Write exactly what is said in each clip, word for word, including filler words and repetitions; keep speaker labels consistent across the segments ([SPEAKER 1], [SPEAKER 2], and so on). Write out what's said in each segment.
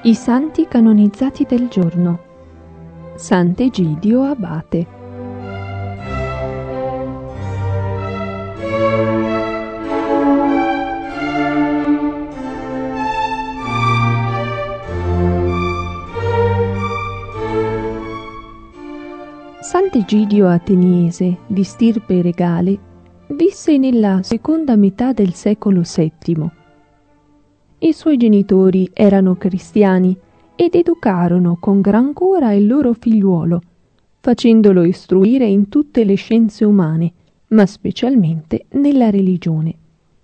[SPEAKER 1] I santi canonizzati del giorno. Sant'Egidio Abate. Sant'Egidio Ateniese, di stirpe regale, visse nella seconda metà del secolo settimo. I suoi genitori erano cristiani ed educarono con gran cura il loro figliuolo, facendolo istruire in tutte le scienze umane, ma specialmente nella religione.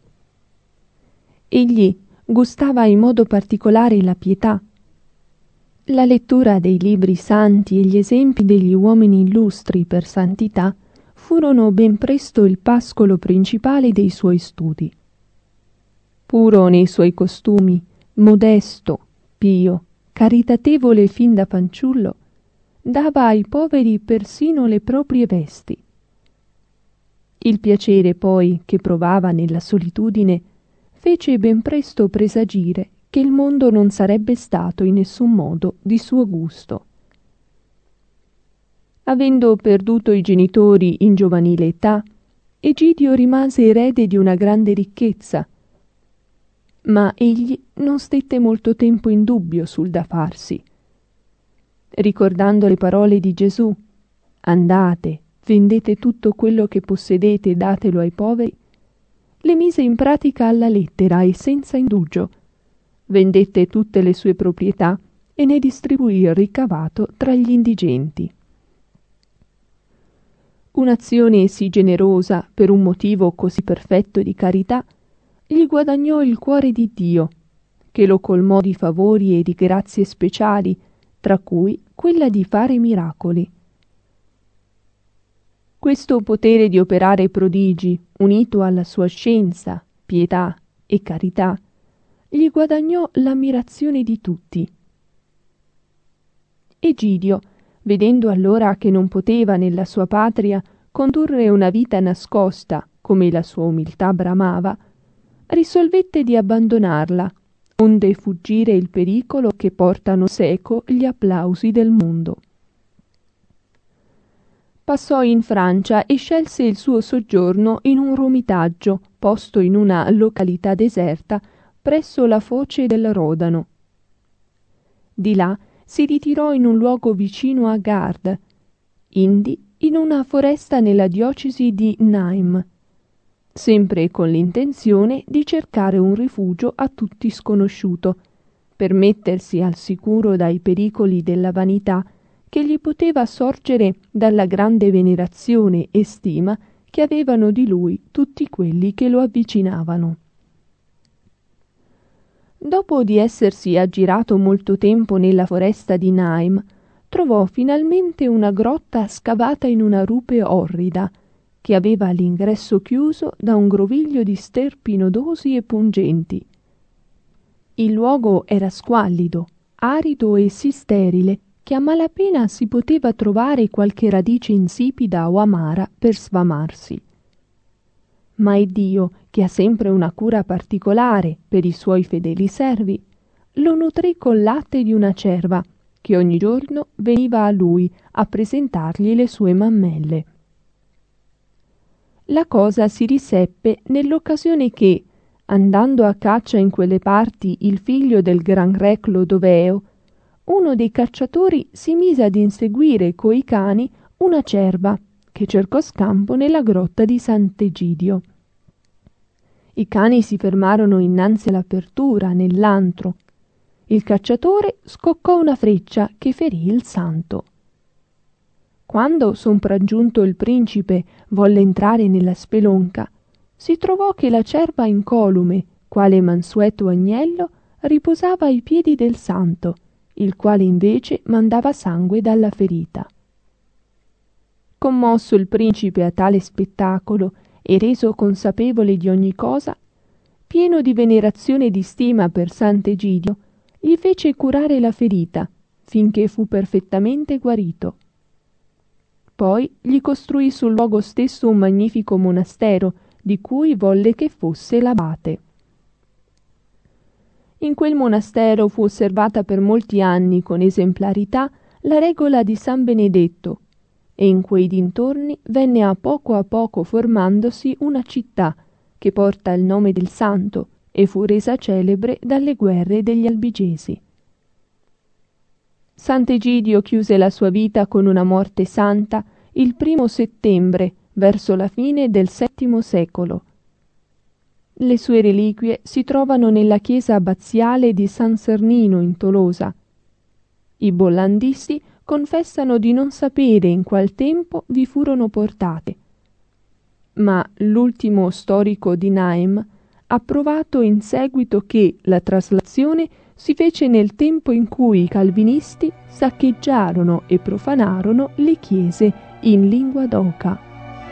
[SPEAKER 1] Egli gustava in modo particolare la pietà. La lettura dei libri santi e gli esempi degli uomini illustri per santità furono ben presto il pascolo principale dei suoi studi. Puro nei suoi costumi, modesto, pio, caritatevole fin da fanciullo, dava ai poveri persino le proprie vesti. Il piacere poi che provava nella solitudine fece ben presto presagire che il mondo non sarebbe stato in nessun modo di suo gusto. Avendo perduto i genitori in giovanile età, Egidio rimase erede di una grande ricchezza, ma egli non stette molto tempo in dubbio sul da farsi. Ricordando le parole di Gesù, «Andate, vendete tutto quello che possedete e datelo ai poveri», le mise in pratica alla lettera e senza indugio. Vendette tutte le sue proprietà e ne distribuì il ricavato tra gli indigenti. Un'azione sì generosa per un motivo così perfetto di carità gli guadagnò il cuore di Dio, che lo colmò di favori e di grazie speciali, tra cui quella di fare miracoli. Questo potere di operare prodigi, unito alla sua scienza, pietà e carità, gli guadagnò l'ammirazione di tutti. Egidio, vedendo allora che non poteva nella sua patria condurre una vita nascosta come la sua umiltà bramava, risolvette di abbandonarla, onde fuggire il pericolo che portano seco gli applausi del mondo. Passò in Francia e scelse il suo soggiorno in un romitaggio posto in una località deserta presso la foce del Rodano. Di là si ritirò in un luogo vicino a Gard, indi in una foresta nella diocesi di Naim, sempre con l'intenzione di cercare un rifugio a tutti sconosciuto, per mettersi al sicuro dai pericoli della vanità che gli poteva sorgere dalla grande venerazione e stima che avevano di lui tutti quelli che lo avvicinavano. Dopo di essersi aggirato molto tempo nella foresta di Naim, trovò finalmente una grotta scavata in una rupe orrida, che aveva l'ingresso chiuso da un groviglio di sterpi nodosi e pungenti. Il luogo era squallido, arido e sì sterile che a malapena si poteva trovare qualche radice insipida o amara per sfamarsi. Ma Iddio, che ha sempre una cura particolare per i suoi fedeli servi, lo nutrì col latte di una cerva, che ogni giorno veniva a lui a presentargli le sue mammelle. La cosa si riseppe nell'occasione che, andando a caccia in quelle parti il figlio del gran re Clodoveo, uno dei cacciatori si mise ad inseguire coi cani una cerva che cercò scampo nella grotta di Sant'Egidio. I cani si fermarono innanzi all'apertura nell'antro. Il cacciatore scoccò una freccia che ferì il santo. Quando sopraggiunto il principe volle entrare nella spelonca, si trovò che la cerva incolume, quale mansueto agnello, riposava ai piedi del santo, il quale invece mandava sangue dalla ferita. Commosso il principe a tale spettacolo e reso consapevole di ogni cosa, pieno di venerazione e di stima per Sant'Egidio, gli fece curare la ferita, finché fu perfettamente guarito. Poi gli costruì sul luogo stesso un magnifico monastero, di cui volle che fosse l'abate. In quel monastero fu osservata per molti anni con esemplarità la regola di San Benedetto, e in quei dintorni venne a poco a poco formandosi una città che porta il nome del santo e fu resa celebre dalle guerre degli Albigesi. Sant'Egidio chiuse la sua vita con una morte santa il primo settembre, verso la fine del settimo secolo. Le sue reliquie si trovano nella chiesa abbaziale di San Sernino in Tolosa. I bollandisti confessano di non sapere in qual tempo vi furono portate, ma l'ultimo storico di Naim ha provato in seguito che la traslazione si fece nel tempo in cui i calvinisti saccheggiarono e profanarono le chiese in lingua d'oca.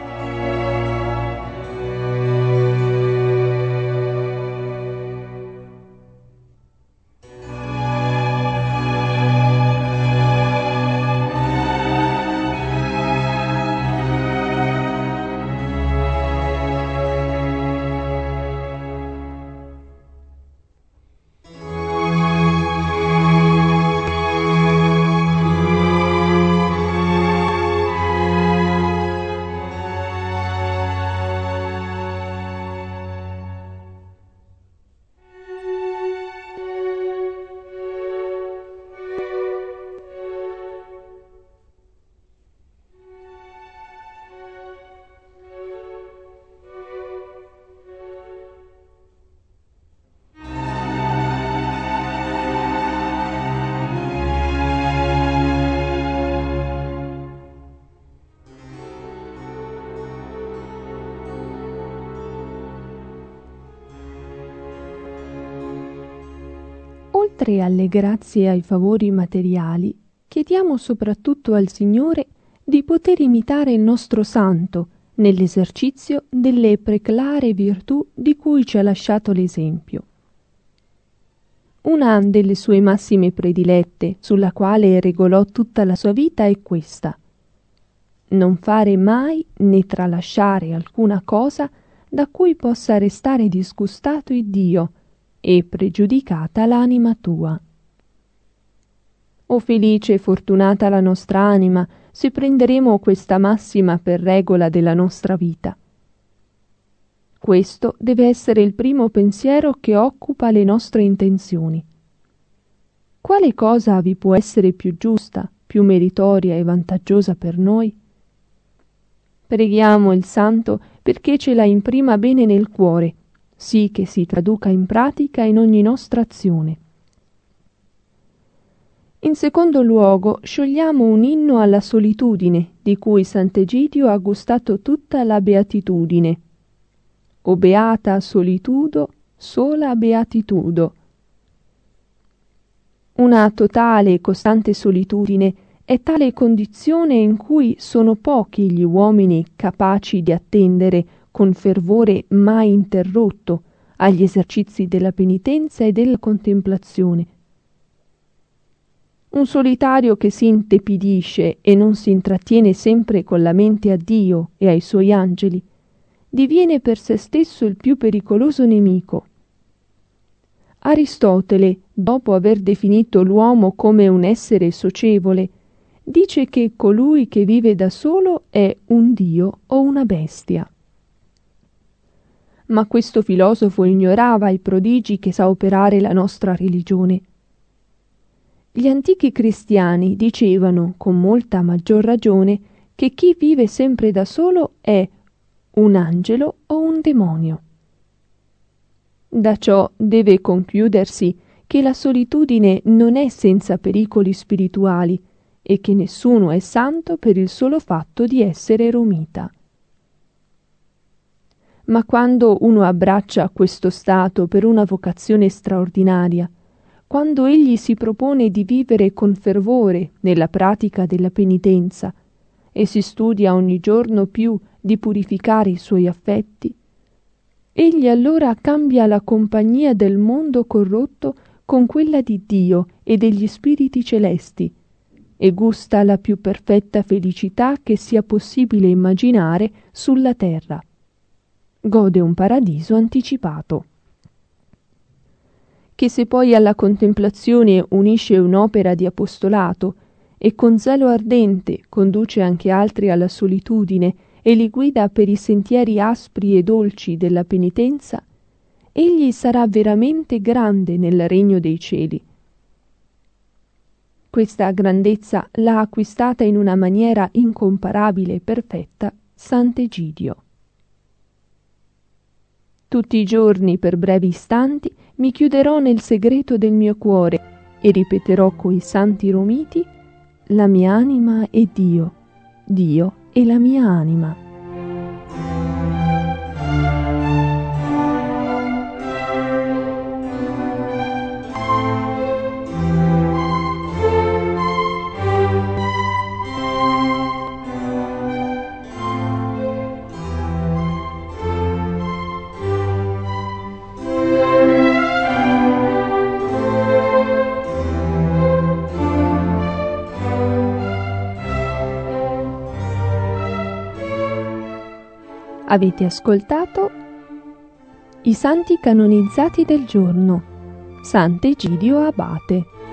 [SPEAKER 1] Oltre alle grazie e ai favori materiali, chiediamo soprattutto al Signore di poter imitare il nostro santo nell'esercizio delle preclare virtù di cui ci ha lasciato l'esempio. Una delle sue massime predilette, sulla quale regolò tutta la sua vita, è questa: non fare mai né tralasciare alcuna cosa da cui possa restare disgustato Iddio e pregiudicata l'anima tua. O felice e fortunata la nostra anima se prenderemo questa massima per regola della nostra vita. Questo deve essere il primo pensiero che occupa le nostre intenzioni. Quale cosa vi può essere più giusta, più meritoria e vantaggiosa per noi? Preghiamo il Santo perché ce la imprima bene nel cuore, sì che si traduca in pratica in ogni nostra azione. In secondo luogo, sciogliamo un inno alla solitudine, di cui Sant'Egidio ha gustato tutta la beatitudine. O beata solitudo, sola beatitudo. Una totale e costante solitudine è tale condizione in cui sono pochi gli uomini capaci di attendere con fervore mai interrotto agli esercizi della penitenza e della contemplazione. Un solitario che si intepidisce e non si intrattiene sempre con la mente a Dio e ai suoi angeli diviene per se stesso il più pericoloso nemico. Aristotele, dopo aver definito l'uomo come un essere socievole, dice che colui che vive da solo è un dio o una bestia. Ma questo filosofo ignorava i prodigi che sa operare la nostra religione. Gli antichi cristiani dicevano con molta maggior ragione che chi vive sempre da solo è un angelo o un demonio. Da ciò deve concludersi che la solitudine non è senza pericoli spirituali e che nessuno è santo per il solo fatto di essere eremita. Ma quando uno abbraccia questo stato per una vocazione straordinaria, quando egli si propone di vivere con fervore nella pratica della penitenza e si studia ogni giorno più di purificare i suoi affetti, egli allora cambia la compagnia del mondo corrotto con quella di Dio e degli spiriti celesti e gusta la più perfetta felicità che sia possibile immaginare sulla terra. Gode un paradiso anticipato. che se poi alla contemplazione unisce un'opera di apostolato e con zelo ardente conduce anche altri alla solitudine e li guida per i sentieri aspri e dolci della penitenza, egli sarà veramente grande nel regno dei cieli. Questa grandezza l'ha acquistata in una maniera incomparabile e perfetta Sant'Egidio. Tutti i giorni per brevi istanti mi chiuderò nel segreto del mio cuore e ripeterò coi santi romiti: la mia anima è Dio, Dio è la mia anima. Avete ascoltato i santi canonizzati del giorno. Sant'Egidio Abate.